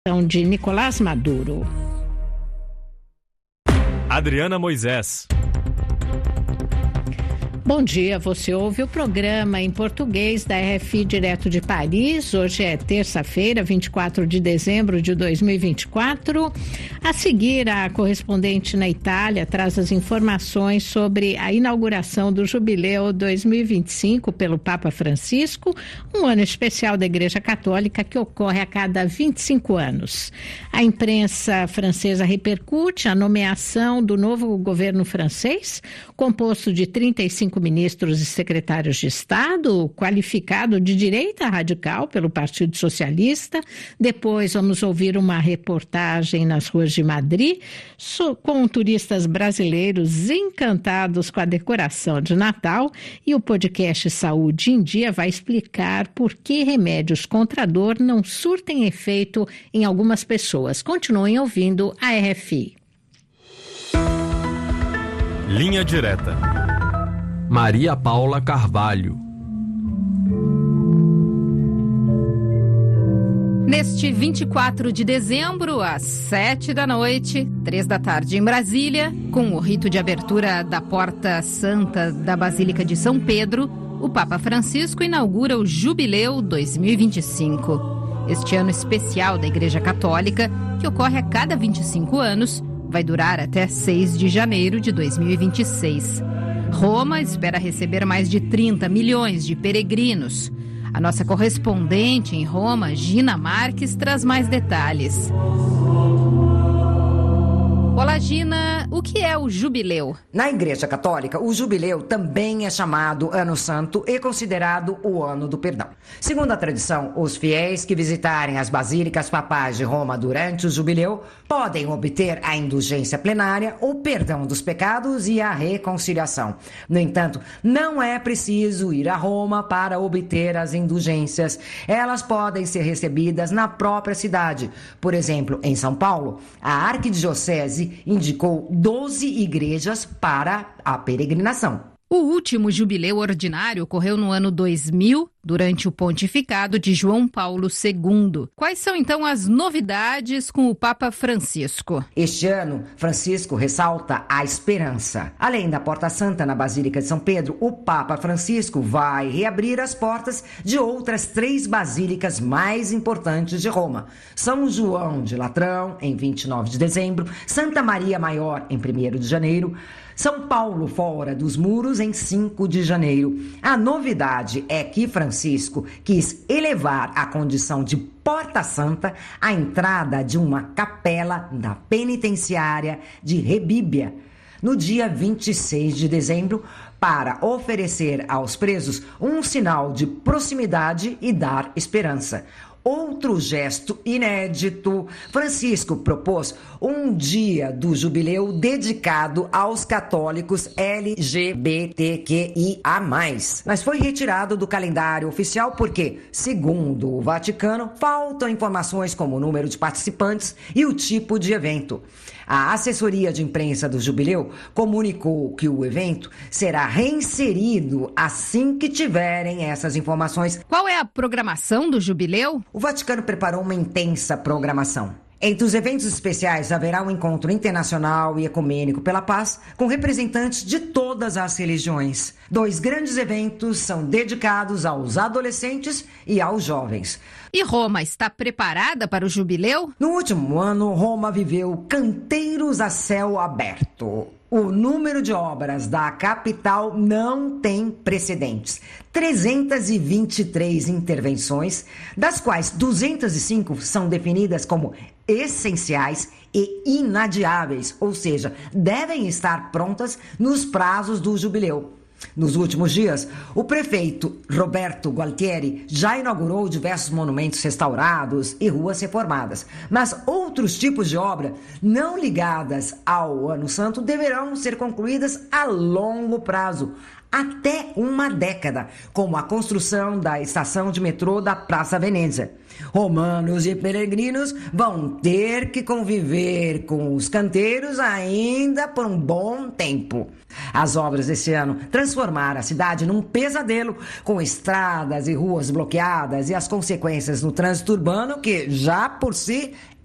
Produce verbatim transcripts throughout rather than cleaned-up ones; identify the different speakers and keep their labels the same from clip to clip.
Speaker 1: De Nicolás Maduro.
Speaker 2: Adriana Moisés.
Speaker 1: Bom dia, você ouve o programa em português da R F I direto de Paris. Hoje é terça-feira, vinte e quatro de dezembro de dois mil e vinte e quatro. A seguir, a correspondente na Itália traz as informações sobre a inauguração do Jubileu dois mil e vinte e cinco pelo Papa Francisco, um ano especial da Igreja Católica que ocorre a cada vinte e cinco anos. A imprensa francesa repercute a nomeação do novo governo francês, composto de trinta e cinco ministros e secretários de Estado, qualificado de direita radical pelo Partido Socialista. Depois vamos ouvir uma reportagem nas ruas de Madrid com turistas brasileiros encantados com a decoração de Natal, e o podcast Saúde em Dia vai explicar por que remédios contra a dor não surtem efeito em algumas pessoas. Continuem ouvindo a R F I.
Speaker 2: Linha Direta.
Speaker 3: Maria Paula Carvalho.
Speaker 4: Neste vinte e quatro de dezembro, às sete da noite, três da tarde em Brasília, com o rito de abertura da Porta Santa da Basílica de São Pedro, o Papa Francisco inaugura o Jubileu dois mil e vinte e cinco. Este ano especial da Igreja Católica, que ocorre a cada vinte e cinco anos, vai durar até seis de janeiro de dois mil e vinte e seis. Roma espera receber mais de trinta milhões de peregrinos. A nossa correspondente em Roma, Gina Marques, traz mais detalhes. Olá, Gina. O que é o Jubileu?
Speaker 5: Na Igreja Católica, o Jubileu também é chamado Ano Santo e considerado o Ano do Perdão. Segundo a tradição, os fiéis que visitarem as basílicas papais de Roma durante o Jubileu podem obter a indulgência plenária, o perdão dos pecados e a reconciliação. No entanto, não é preciso ir a Roma para obter as indulgências. Elas podem ser recebidas na própria cidade. Por exemplo, em São Paulo, a Arquidiocese indicou doze igrejas para a peregrinação.
Speaker 4: O último jubileu ordinário ocorreu no ano dois mil, durante o pontificado de João Paulo segundo. Quais são, então, as novidades com o Papa Francisco?
Speaker 5: Este ano, Francisco ressalta a esperança. Além da Porta Santa na Basílica de São Pedro, o Papa Francisco vai reabrir as portas de outras três basílicas mais importantes de Roma. São João de Latrão, em vinte e nove de dezembro, Santa Maria Maior, em primeiro de janeiro, São Paulo Fora dos Muros, em cinco de janeiro. A novidade é que Francisco quis elevar a condição de Porta Santa à entrada de uma capela da penitenciária de Rebíbia, no dia vinte e seis de dezembro, para oferecer aos presos um sinal de proximidade e dar esperança. Outro gesto inédito, Francisco propôs um dia do jubileu dedicado aos católicos L G B T Q I A mais, mas foi retirado do calendário oficial porque, segundo o Vaticano, faltam informações como o número de participantes e o tipo de evento. A assessoria de imprensa do Jubileu comunicou que o evento será reinserido assim que tiverem essas informações.
Speaker 4: Qual é a programação do Jubileu?
Speaker 5: O Vaticano preparou uma intensa programação. Entre os eventos especiais haverá um encontro internacional e ecumênico pela paz com representantes de todas as religiões. Dois grandes eventos são dedicados aos adolescentes e aos jovens.
Speaker 4: E Roma está preparada para o Jubileu?
Speaker 5: No último ano, Roma viveu canteiros a céu aberto. O número de obras da capital não tem precedentes. trezentas e vinte e três intervenções, das quais duzentas e cinco são definidas como essenciais e inadiáveis, ou seja, devem estar prontas nos prazos do Jubileu. Nos últimos dias, o prefeito Roberto Gualtieri já inaugurou diversos monumentos restaurados e ruas reformadas. Mas outros tipos de obra não ligadas ao Ano Santo deverão ser concluídas a longo prazo, até uma década, como a construção da estação de metrô da Praça Venezia. Romanos e peregrinos vão ter que conviver com os canteiros ainda por um bom tempo. As obras desse ano transformaram a cidade num pesadelo, com estradas e ruas bloqueadas e as consequências no trânsito urbano, que já por si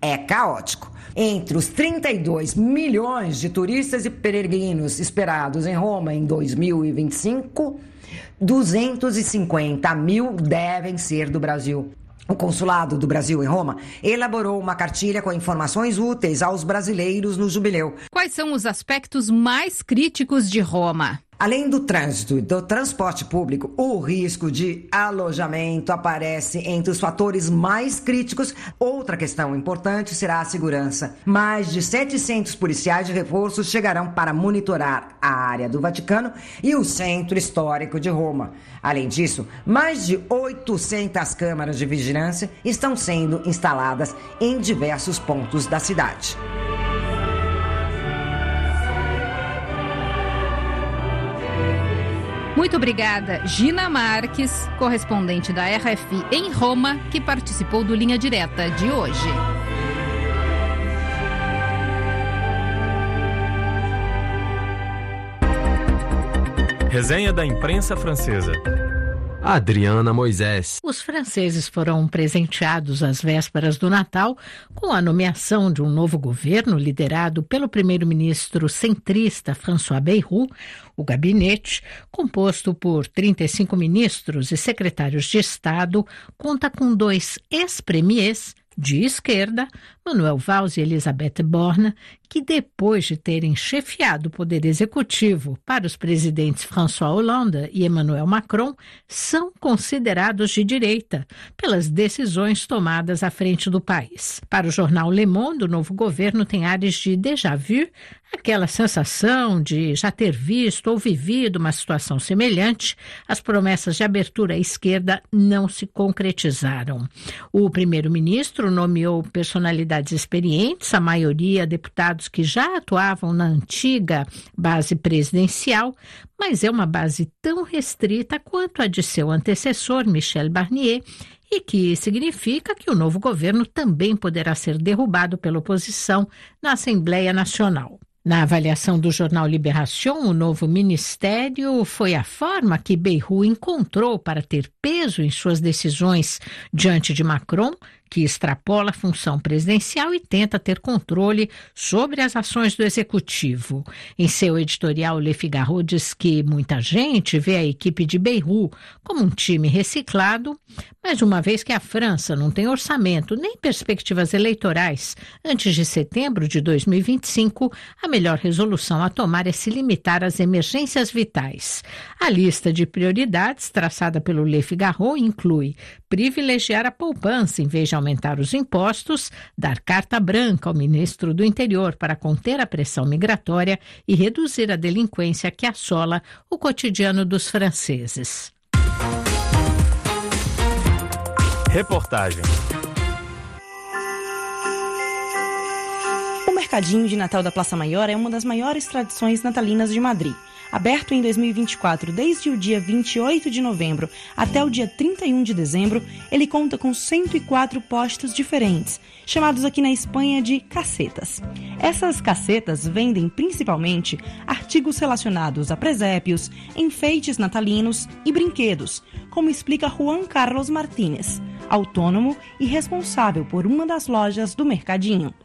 Speaker 5: é caótico. Entre os trinta e dois milhões de turistas e peregrinos esperados em Roma em dois mil e vinte e cinco, duzentos e cinquenta mil devem ser do Brasil. O Consulado do Brasil em Roma elaborou uma cartilha com informações úteis aos brasileiros no jubileu.
Speaker 4: Quais são os aspectos mais críticos de Roma?
Speaker 5: Além do trânsito e do transporte público, o risco de alojamento aparece entre os fatores mais críticos. Outra questão importante será a segurança. Mais de setecentos policiais de reforço chegarão para monitorar a área do Vaticano e o centro histórico de Roma. Além disso, mais de oitocentas câmaras de vigilância estão sendo instaladas em diversos pontos da cidade.
Speaker 4: Muito obrigada, Gina Marques, correspondente da R F I em Roma, que participou do Linha Direta de hoje.
Speaker 2: Resenha da imprensa francesa.
Speaker 3: Adriana Moisés.
Speaker 1: Os franceses foram presenteados às vésperas do Natal com a nomeação de um novo governo liderado pelo primeiro-ministro centrista François Bayrou. O gabinete, composto por trinta e cinco ministros e secretários de Estado, conta com dois ex-premiers de esquerda, Manuel Valls e Elisabeth Borne, que depois de terem chefiado o poder executivo para os presidentes François Hollande e Emmanuel Macron, são considerados de direita pelas decisões tomadas à frente do país. Para o jornal Le Monde, o novo governo tem ares de déjà vu, aquela sensação de já ter visto ou vivido uma situação semelhante. As promessas de abertura à esquerda não se concretizaram. O primeiro-ministro nomeou personalidades experientes, a maioria deputados que já atuavam na antiga base presidencial, mas é uma base tão restrita quanto a de seu antecessor, Michel Barnier, e que significa que o novo governo também poderá ser derrubado pela oposição na Assembleia Nacional. Na avaliação do jornal Libération, o novo ministério foi a forma que Bayrou encontrou para ter peso em suas decisões diante de Macron, que extrapola a função presidencial e tenta ter controle sobre as ações do executivo. Em seu editorial, Le Figaro diz que muita gente vê a equipe de Bayrou como um time reciclado, mas uma vez que a França não tem orçamento nem perspectivas eleitorais antes de setembro de dois mil e vinte e cinco, a melhor resolução a tomar é se limitar às emergências vitais. A lista de prioridades traçada pelo Le Figaro inclui privilegiar a poupança em vez de aumentar os impostos, dar carta branca ao ministro do Interior para conter a pressão migratória e reduzir a delinquência que assola o cotidiano dos franceses.
Speaker 2: Reportagem.
Speaker 6: O Mercadinho de Natal da Praça Maior é uma das maiores tradições natalinas de Madrid. Aberto em dois mil e vinte e quatro, desde o dia vinte e oito de novembro até o dia trinta e um de dezembro, ele conta com cento e quatro postos diferentes, chamados aqui na Espanha de casetas. Essas casetas vendem principalmente artigos relacionados a presépios, enfeites natalinos e brinquedos, como explica Juan Carlos Martínez, autônomo e responsável por uma das lojas do Mercadinho.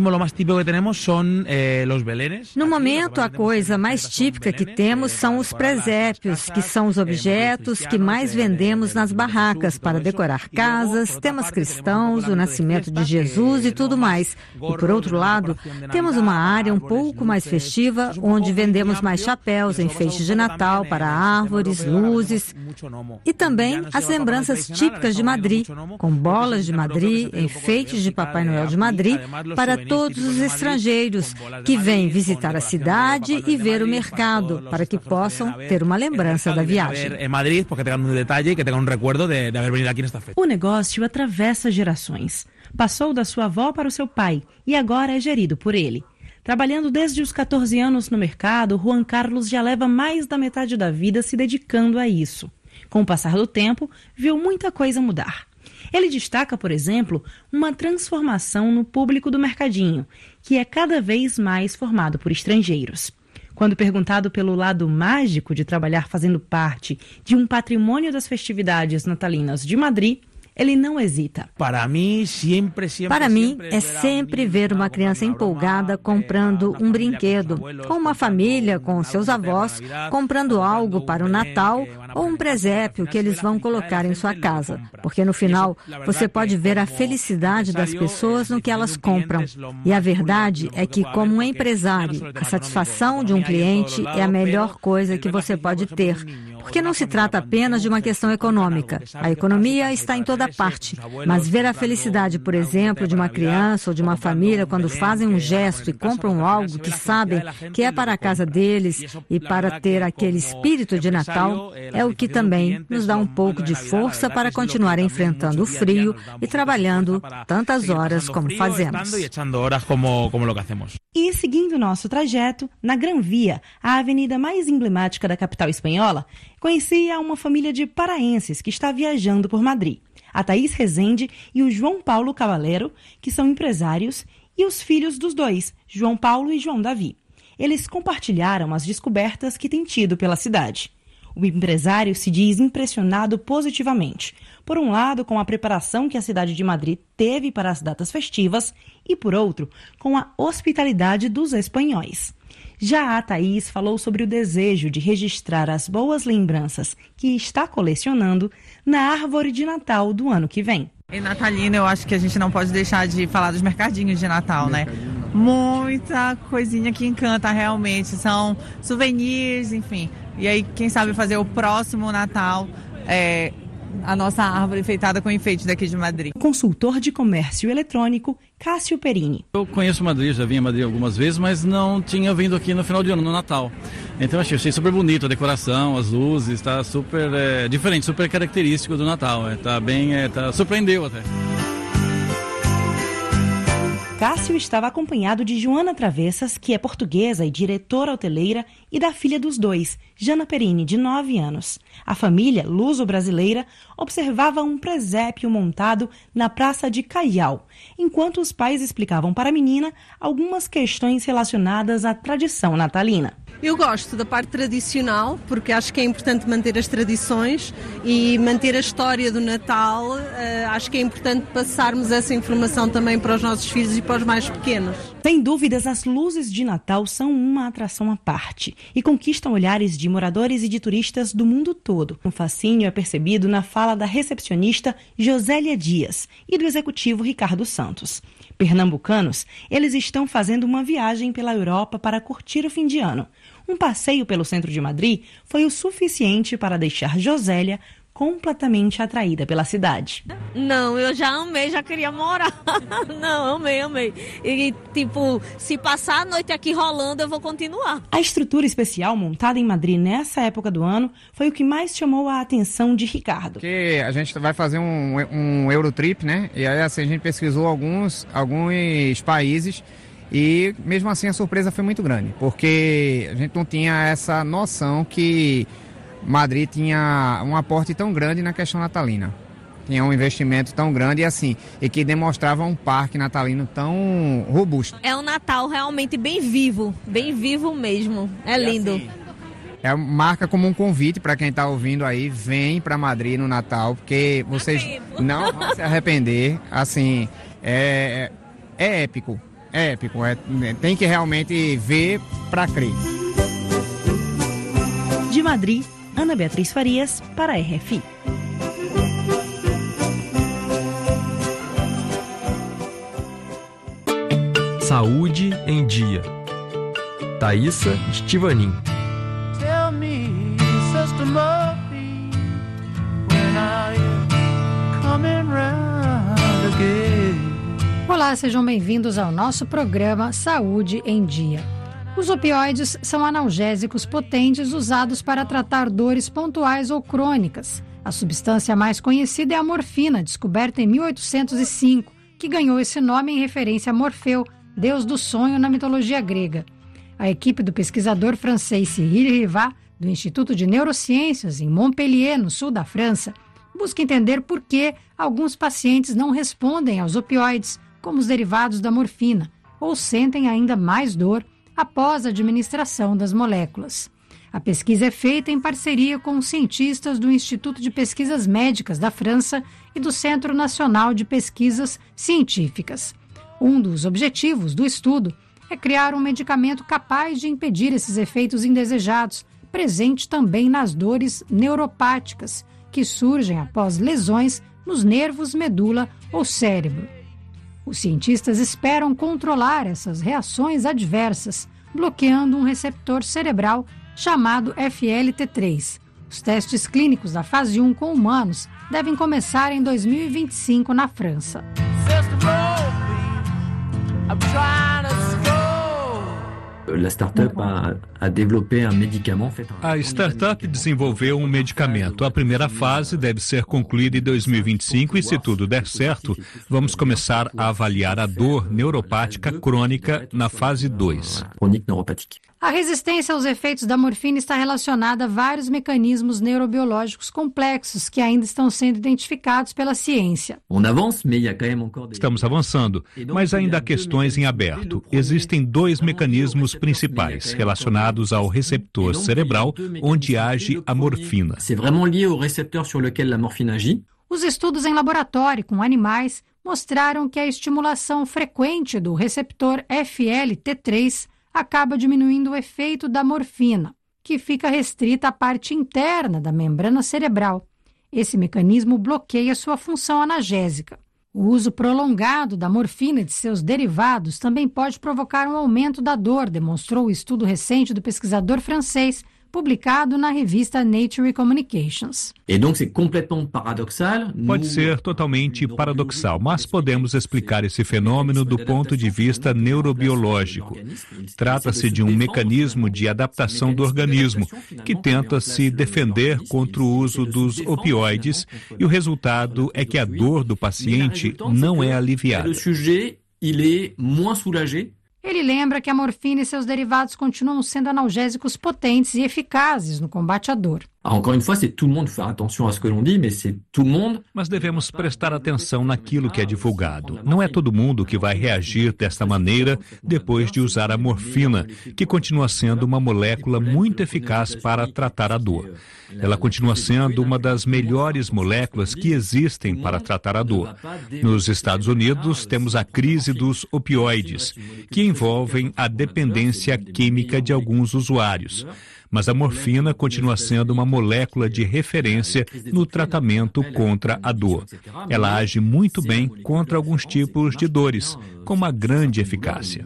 Speaker 7: No momento, a coisa mais típica que temos são os presépios, que são os objetos que mais vendemos nas barracas para decorar casas, temas cristãos, o nascimento de Jesus e tudo mais. E, por outro lado, temos uma área um pouco mais festiva, onde vendemos mais chapéus, enfeites de Natal para árvores, luzes e também as lembranças típicas de Madrid, com bolas de Madrid, enfeites de Papai Noel de Madrid, para todos os estrangeiros que vêm visitar a cidade e ver o mercado, para que possam ter uma lembrança da viagem.
Speaker 6: O negócio atravessa gerações. Passou da sua avó para o seu pai e agora é gerido por ele. Trabalhando desde os catorze anos no mercado, Juan Carlos já leva mais da metade da vida se dedicando a isso. Com o passar do tempo, viu muita coisa mudar. Ele destaca, por exemplo, uma transformação no público do Mercadinho, que é cada vez mais formado por estrangeiros. Quando perguntado pelo lado mágico de trabalhar fazendo parte de um patrimônio das festividades natalinas de Madrid, Ele não hesita.
Speaker 8: Para mim, sempre, sempre,
Speaker 7: Para mim,
Speaker 8: sempre
Speaker 7: é sempre ver uma criança empolgada comprando um brinquedo, ou uma família com seus avós comprando algo para o Natal ou um presépio que eles vão colocar em sua casa. Porque no final, você pode ver a felicidade das pessoas no que elas compram. E a verdade é que, como um empresário, a satisfação de um cliente é a melhor coisa que você pode ter. Porque não se trata apenas de uma questão econômica. A economia está em toda parte. Mas ver a felicidade, por exemplo, de uma criança ou de uma família quando fazem um gesto e compram algo que sabem que é para a casa deles e para ter aquele espírito de Natal, é o que também nos dá um pouco de força para continuar enfrentando o frio e trabalhando tantas horas como fazemos.
Speaker 6: E seguindo nosso trajeto, na Gran Via, a avenida mais emblemática da capital espanhola, conheci a uma família de paraenses que está viajando por Madrid. A Thaís Rezende e o João Paulo Cavalero, que são empresários, e os filhos dos dois, João Paulo e João Davi. Eles compartilharam as descobertas que têm tido pela cidade. O empresário se diz impressionado positivamente. Por um lado, com a preparação que a cidade de Madrid teve para as datas festivas e, por outro, com a hospitalidade dos espanhóis. Já a Thaís falou sobre o desejo de registrar as boas lembranças que está colecionando na árvore de Natal do ano que vem.
Speaker 9: Em natalina, eu acho que a gente não pode deixar de falar dos mercadinhos de Natal, né? Muita coisinha que encanta realmente, são souvenirs, enfim. E aí, quem sabe fazer o próximo Natal, é, a nossa árvore enfeitada com enfeite daqui de Madrid.
Speaker 6: Consultor de comércio eletrônico, Cássio Perini.
Speaker 10: Eu conheço Madrid, já vim a Madrid algumas vezes, mas não tinha vindo aqui no final de ano, no Natal. Então achei, achei super bonito a decoração, as luzes, está super é, diferente, super característico do Natal. É, tá bem, é, tá, surpreendeu até.
Speaker 6: Cássio estava acompanhado de Joana Travessas, que é portuguesa e diretora hoteleira, e da filha dos dois, Jana Perini, de nove anos. A família, luso-brasileira, observava um presépio montado na Praça de Caial, enquanto os pais explicavam para a menina algumas questões relacionadas à tradição natalina.
Speaker 11: Eu gosto da parte tradicional, porque acho que é importante manter as tradições e manter a história do Natal. Uh, acho que é importante passarmos essa informação também para os nossos filhos e para os mais pequenos.
Speaker 6: Sem dúvidas, as luzes de Natal são uma atração à parte e conquistam olhares de moradores e de turistas do mundo todo. Um fascínio é percebido na fala da recepcionista Josélia Dias e do executivo Ricardo Santos. Pernambucanos, eles estão fazendo uma viagem pela Europa para curtir o fim de ano. Um passeio pelo centro de Madrid foi o suficiente para deixar Josélia completamente atraída pela cidade.
Speaker 12: Não, eu já amei, já queria morar. Não, amei, amei. E, tipo, se passar a noite aqui rolando, eu vou continuar.
Speaker 6: A estrutura especial montada em Madrid nessa época do ano foi o que mais chamou a atenção de Ricardo.
Speaker 13: Que a gente vai fazer um, um Eurotrip, né? E aí assim, a gente pesquisou alguns, alguns países e mesmo assim a surpresa foi muito grande, porque a gente não tinha essa noção que Madrid tinha um aporte tão grande na questão natalina. Tinha um investimento tão grande e assim, e que demonstrava um parque natalino tão robusto.
Speaker 12: É um Natal realmente bem vivo, bem vivo mesmo. É lindo. Assim,
Speaker 13: é, marca como um convite para quem está ouvindo aí, vem para Madrid no Natal, porque vocês não vão se arrepender. Assim, é, é épico, é épico. É, tem que realmente ver para crer.
Speaker 6: De Madrid, Ana Beatriz Farias, para a R F I.
Speaker 3: Saúde em Dia. Thaísa Stivanin.
Speaker 14: Tell me, Sister Murphy, when are you coming round again?
Speaker 15: Olá, sejam bem-vindos ao nosso programa Saúde em Dia. Os opioides são analgésicos potentes usados para tratar dores pontuais ou crônicas. A substância mais conhecida é a morfina, descoberta em mil oitocentos e cinco, que ganhou esse nome em referência a Morfeu, deus do sonho na mitologia grega. A equipe do pesquisador francês Cyril Rivat, do Instituto de Neurociências, em Montpellier, no sul da França, busca entender por que alguns pacientes não respondem aos opioides, como os derivados da morfina, ou sentem ainda mais dor após a administração das moléculas. A pesquisa é feita em parceria com cientistas do Instituto de Pesquisas Médicas da França e do Centro Nacional de Pesquisas Científicas. Um dos objetivos do estudo é criar um medicamento capaz de impedir esses efeitos indesejados, presente também nas dores neuropáticas, que surgem após lesões nos nervos, medula ou cérebro. Os cientistas esperam controlar essas reações adversas, bloqueando um receptor cerebral chamado F L T três. Os testes clínicos da fase um com humanos devem começar em dois mil e vinte e cinco na França.
Speaker 16: La startup a, a développé un médicament fait en...
Speaker 17: A startup desenvolveu um medicamento. A primeira fase deve ser concluída em dois mil e vinte e cinco e, se tudo der certo, vamos começar a avaliar a dor neuropática crônica na fase dois.
Speaker 15: A resistência aos efeitos da morfina está relacionada a vários mecanismos neurobiológicos complexos que ainda estão sendo identificados pela ciência.
Speaker 17: Estamos avançando, mas ainda há questões em aberto. Existem dois mecanismos principais relacionados ao receptor cerebral onde age a morfina.
Speaker 15: Os estudos em laboratório com animais mostraram que a estimulação frequente do receptor F L T três acaba diminuindo o efeito da morfina, que fica restrita à parte interna da membrana cerebral. Esse mecanismo bloqueia sua função analgésica. O uso prolongado da morfina e de seus derivados também pode provocar um aumento da dor, demonstrou o estudo recente do pesquisador francês, publicado na revista Nature Communications.
Speaker 17: Pode ser totalmente paradoxal, mas podemos explicar esse fenômeno do ponto de vista neurobiológico. Trata-se de um mecanismo de adaptação do organismo que tenta se defender contra o uso dos opioides e o resultado é que a dor do paciente não é aliviada.
Speaker 15: Ele lembra que a morfina e seus derivados continuam sendo analgésicos potentes e eficazes no combate à dor.
Speaker 17: Mas devemos prestar atenção naquilo que é divulgado. Não é todo mundo que vai reagir desta maneira depois de usar a morfina, que continua sendo uma molécula muito eficaz para tratar a dor. Ela continua sendo uma das melhores moléculas que existem para tratar a dor. Nos Estados Unidos, temos a crise dos opioides, que envolvem a dependência química de alguns usuários. Mas a morfina continua sendo uma molécula de referência no tratamento contra a dor. Ela age muito bem contra alguns tipos de dores, com uma grande eficácia.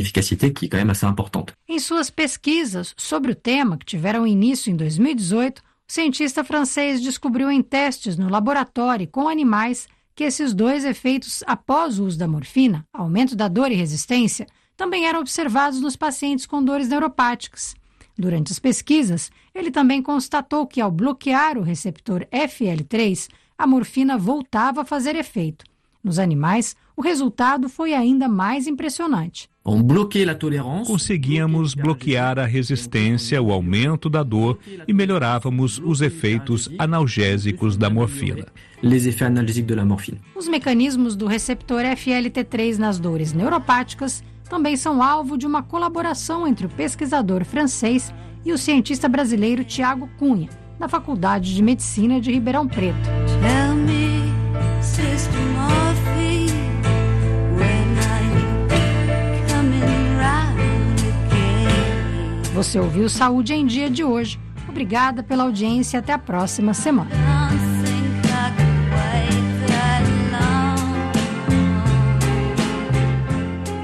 Speaker 15: Em suas pesquisas sobre o tema, que tiveram início em dois mil e dezoito, o cientista francês descobriu em testes no laboratório com animais que esses dois efeitos após o uso da morfina, aumento da dor e resistência, também eram observados nos pacientes com dores neuropáticas. Durante as pesquisas, ele também constatou que, ao bloquear o receptor F L três, a morfina voltava a fazer efeito. Nos animais, o resultado foi ainda mais impressionante.
Speaker 17: Conseguíamos bloquear a resistência, o aumento da dor e melhorávamos os efeitos analgésicos da morfina.
Speaker 15: Os mecanismos do receptor F L T três nas dores neuropáticas também são alvo de uma colaboração entre o pesquisador francês e o cientista brasileiro Tiago Cunha, da Faculdade de Medicina de Ribeirão Preto. Tell me, Sister Morphine, when are you coming round again? Você ouviu Saúde em Dia de hoje. Obrigada pela audiência e até a próxima semana.